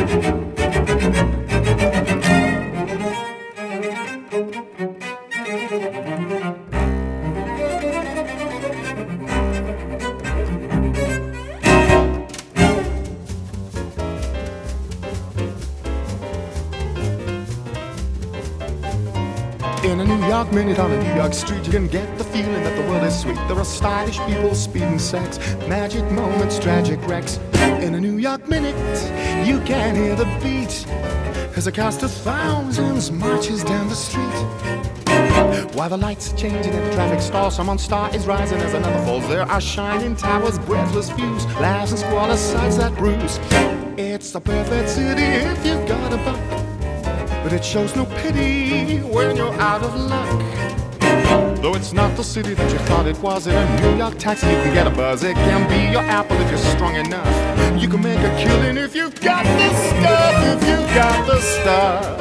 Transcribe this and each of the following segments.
In a New York minute on a New York street, you can get the feeling that the world is sweet. There are stylish people, speed and sex, magic moments, tragic wrecks. In a New York minute, you can hear the beat as a cast of thousands marches down the street. While the lights are changing and the traffic stalls, someone's star is rising as another falls. There are shining towers, breathless views, laughs and squalor, sights that bruise. It's the perfect city if you've got a buck, but it shows no pity when you're out of luck. Though it's not the city that you thought it was, in a New York taxi you can get a buzz. It can be your Apple if you're strong enough. You can make a killing if you've got the stuff, if you've got the stuff.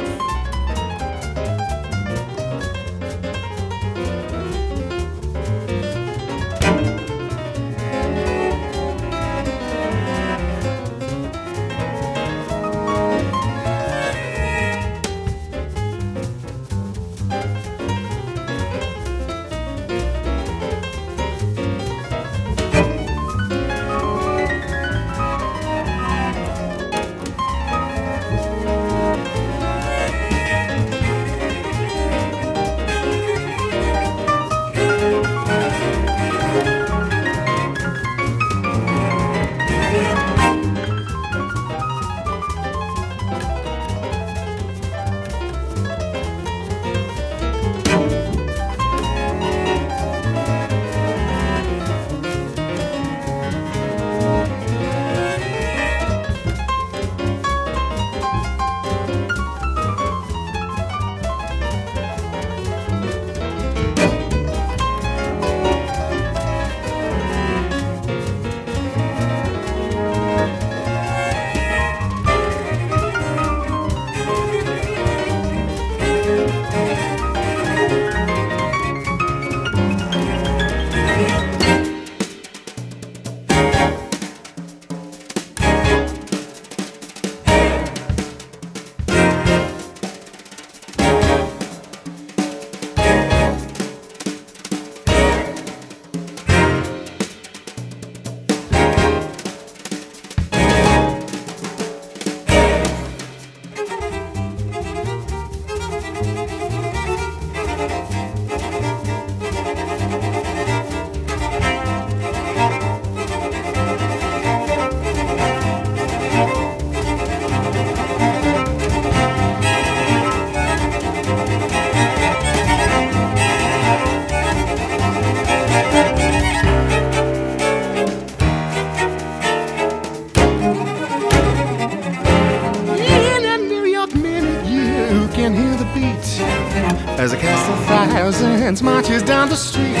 As a cast of thousands marches down the street.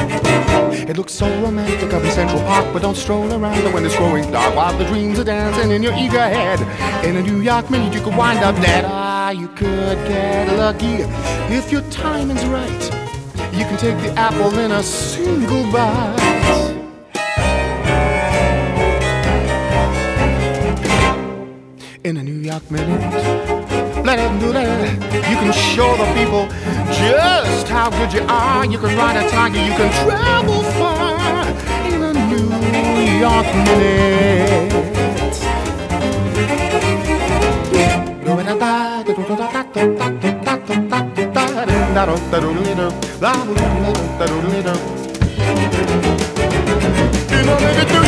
It looks so romantic up in Central Park, but don't stroll around it when it's growing dark, while the dreams are dancing in your eager head. In a New York minute you could wind up dead. You could get lucky if your timing's right. You can take the apple in a single bite. In a New York minute, you can show the people just how good you are. You can ride a tiger, you can travel far in a New York minute. In a minute.